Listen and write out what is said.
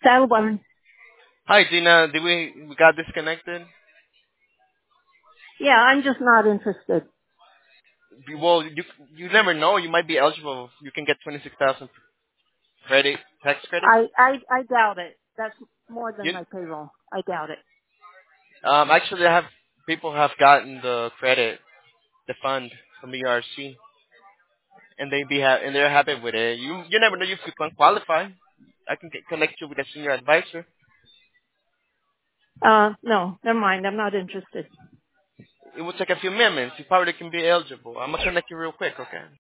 Dial one. Hi, Gina. Did we got disconnected? Yeah, I'm just not interested. Well, you never know. You might be eligible. You can get 26,000 credit tax credit. I doubt it. That's more than You my payroll. I doubt it. actually I have people have gotten the credit, the fund from ERC, and and they're happy with it. You never know if you can qualify. I can connect you with a senior advisor. No, never mind. I'm not interested. It will take a few minutes. You probably can be eligible. I'm gonna connect you real quick, okay?